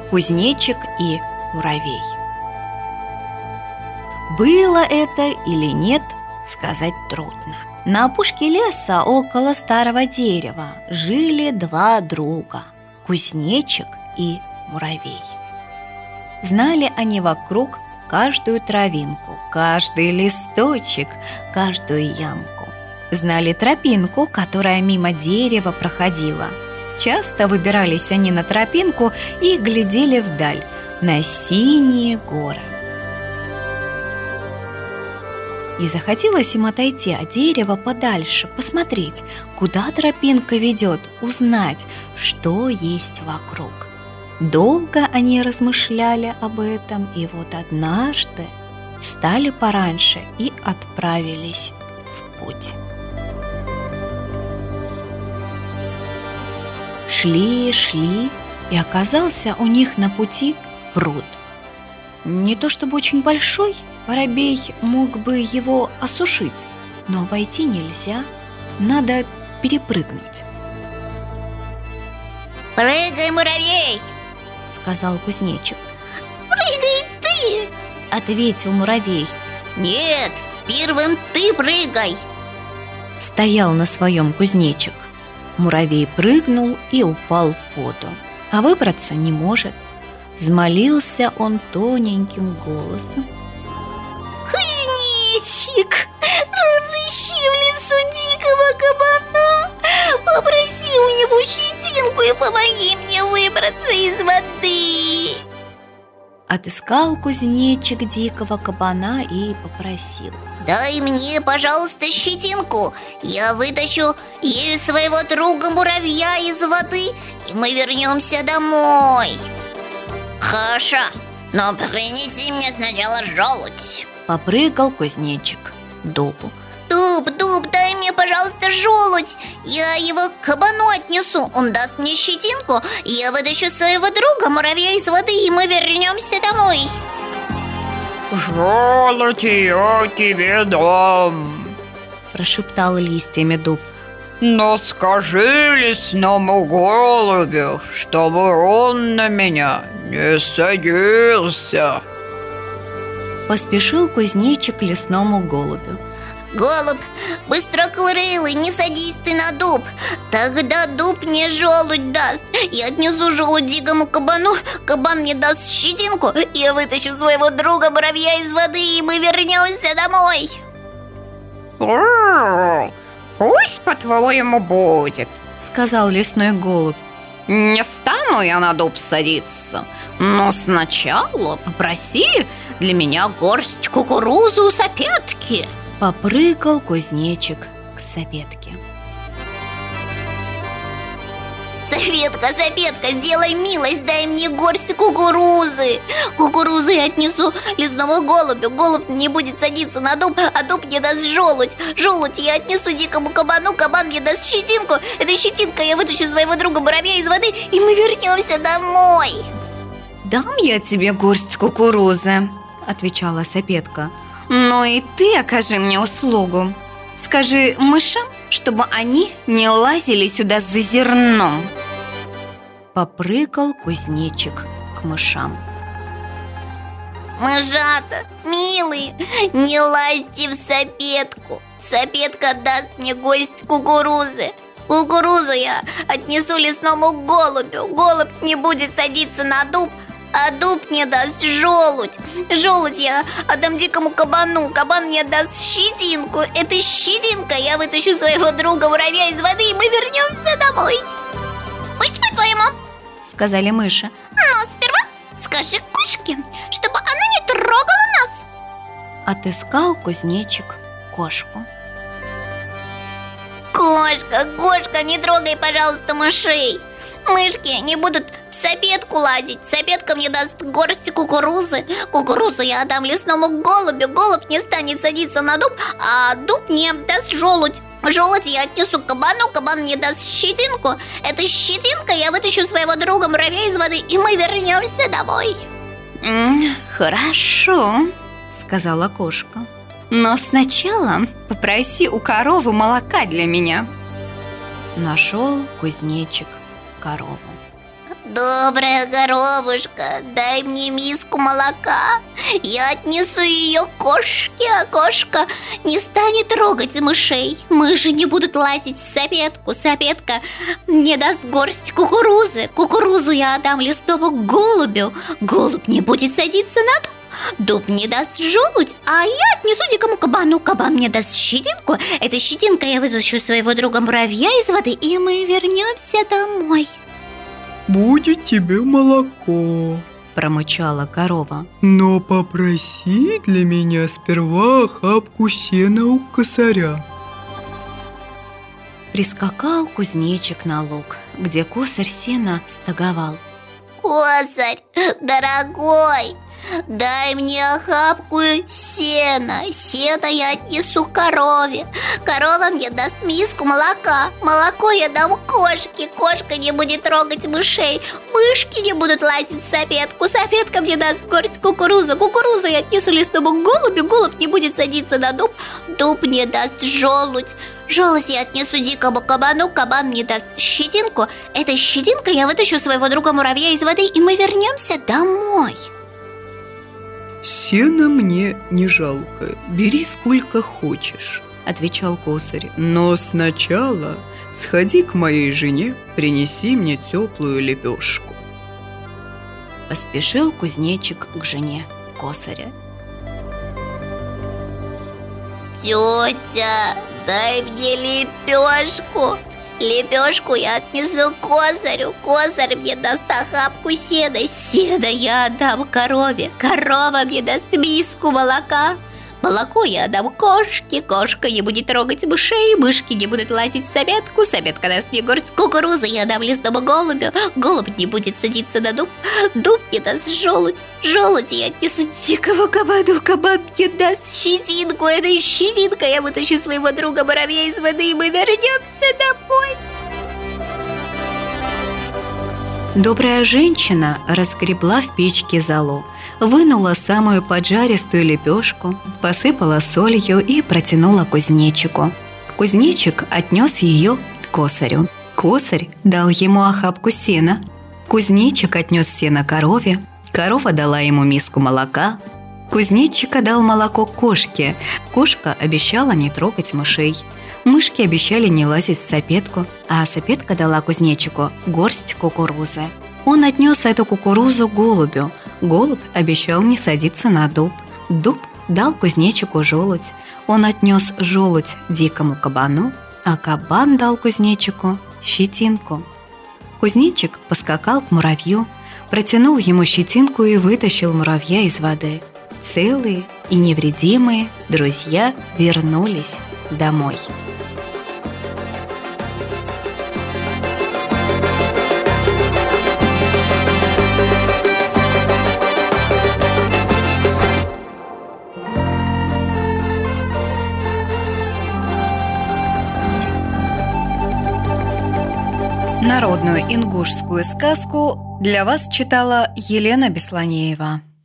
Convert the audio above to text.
Кузнечик и муравей. Было это или нет, сказать трудно. На опушке леса около старого дерева жили два друга – кузнечик и муравей. Знали они вокруг каждую травинку, каждый листочек, каждую ямку. Знали тропинку, которая мимо дерева проходила. Часто выбирались они на тропинку и глядели вдаль, на синие горы. И захотелось им отойти от дерева подальше, посмотреть, куда тропинка ведет, узнать, что есть вокруг. Долго они размышляли об этом, и вот однажды встали пораньше и отправились в путь. Шли, и оказался у них на пути пруд. Не то чтобы очень большой, воробей мог бы его осушить, но обойти нельзя, надо перепрыгнуть. «Прыгай, муравей!» — сказал кузнечик. «Прыгай ты!» — ответил муравей. «Нет, первым ты прыгай!» Стоял на своем кузнечик. Муравей прыгнул и упал в воду, а выбраться не может. Взмолился он тоненьким голосом: «Кузнечик, разыщи в лесу дикого кабана, попроси у него щетинку и помоги мне выбраться из воды!» Отыскал кузнечик дикого кабана и попросил: «Дай мне, пожалуйста, щетинку, я вытащу ею своего друга муравья из воды, и мы вернемся домой». «Хорошо, но принеси мне сначала желудь». Попрыгал кузнечик к дубу. Дуб, дай мне, пожалуйста, желудь, я его к кабану отнесу, он даст мне щетинку, я вытащу своего друга муравья из воды, и мы вернемся домой». «Желудь я тебе дам», — прошептал листьями дуб. «но скажи лесному голубю, чтобы он на меня не садился». Поспешил кузнечик к лесному голубю. «Голубь, быстрокрылый, не садись ты на дуб, тогда дуб мне желудь даст. Я отнесу желудь дикому кабану, кабан мне даст щетинку, я вытащу своего друга муравья из воды, и мы вернемся домой». «Пусть по-твоему будет», — сказал лесной голубь. «Не стану я на дуб садиться, но сначала попроси для меня горсть кукурузы у сапетки». Попрыгал кузнечик к сапетке. «Сапетка, сделай милость, дай мне горсть кукурузы. Кукурузу я отнесу лесному голубю, голубь не будет садиться на дуб, а дуб мне даст желудь. Желудь я отнесу дикому кабану, кабан мне даст щетинку, этой щетинкой я вытащу своего друга муравья из воды, и мы вернемся домой». «Дам я тебе горсть кукурузы», — отвечала сапетка. «Но и ты окажи мне услугу. Скажи мышам, чтобы они не лазили сюда за зерном». Попрыгал кузнечик к мышам. «Мышата, милые, не лазьте в сапетку. Сапетка даст мне горсть кукурузы. Кукурузу я отнесу лесному голубю, голубь не будет садиться на дуб, а дуб мне даст желудь. Желудь я отдам дикому кабану, кабан мне даст щетинку, этой щетинкой я вытащу своего друга муравья из воды, и мы вернемся домой». «Пусть по-твоему», — сказали мыши. «но сперва скажи кошке, чтобы она не трогала нас». Отыскал кузнечик кошку. Кошка, не трогай, пожалуйста, мышей. Мышки не будут в сапетку лазить. Сапетка мне даст горсть кукурузы. Кукурузу я отдам лесному голубю. Голубь не станет садиться на дуб, а дуб мне даст желудь. Желудь я отнесу к кабану, кабан мне даст щетинку. Этой щетинкой я вытащу своего друга муравья из воды, и мы вернемся домой». «Хорошо», — сказала кошка. «Но сначала попроси у коровы молока для меня». Нашел кузнечик корову. Добрая коровушка, дай мне миску молока. Я отнесу ее кошке, а кошка не станет трогать мышей. Мыши не будут лазить в сапетку. Сапетка мне даст горсть кукурузы. Кукурузу я отдам лесному голубю. Голубь не будет садиться на дуб. Дуб мне даст желудь, а я отнесу дикому кабану. Кабан мне даст щетинку. Эта щетинка я вытащу своего друга муравья из воды, и мы вернемся домой. «Будет тебе молоко», – промычала корова. «но попроси для меня сперва охапку сена у косаря». Прискакал кузнечик на луг, где косарь сена стоговал. Косарь, дорогой, дай мне охапку сена. Сено я отнесу корове. Корова мне даст миску молока. Молоко я дам кошке. Кошка не будет трогать мышей. Мышки не будут лазить в сапетку. Сапетка мне даст горсть кукурузы. Кукурузу я отнесу лесному голубю. Голубь не будет садиться на дуб. Дуб мне даст желудь. Желудь я отнесу дикому кабану. Кабан мне даст щетинку. Эта щетинка я вытащу своего друга муравья из воды, и мы вернемся домой. «Сена мне не жалко, бери сколько хочешь», – отвечал косарь. «Но сначала сходи к моей жене, принеси мне теплую лепешку». Поспешил кузнечик к жене косаря. Тетя, дай мне лепешку. Лепешку я отнесу косарю. Косарь мне даст охапку сена. Сено я отдам корове. Корова мне даст миску молока. Молоко я отдам кошке. Кошка не будет трогать мышей. Мышки не будут лазить в сапетку. Сапетка даст мне горсть кукурузы. Я дам лесному голубю. Голубь не будет садиться на дуб. Дуб мне даст желудь. Желудь я отнесу дикому кабану. Кабан мне даст щетинку. Этой щетинкой я вытащу своего друга муравья из воды, и мы вернемся домой. Добрая женщина разгребла в печке золу, вынула самую поджаристую лепешку, посыпала солью и протянула кузнечику. Кузнечик отнес ее к косарю. Косарь дал ему охапку сена. Кузнечик отнес сено корове. Корова дала ему миску молока. Кузнечик дал молоко кошке. Кошка обещала не трогать мышей. Мышки обещали не лазить в сапетку, а сапетка дала кузнечику горсть кукурузы. Он отнес эту кукурузу голубю. Голубь обещал не садиться на дуб. Дуб дал кузнечику желудь. Он отнес желудь дикому кабану, а кабан дал кузнечику щетинку. Кузнечик поскакал к муравью, протянул ему щетинку и вытащил муравья из воды. Целые и невредимые друзья вернулись домой. Народную ингушскую сказку для вас читала Елена Бесланеева.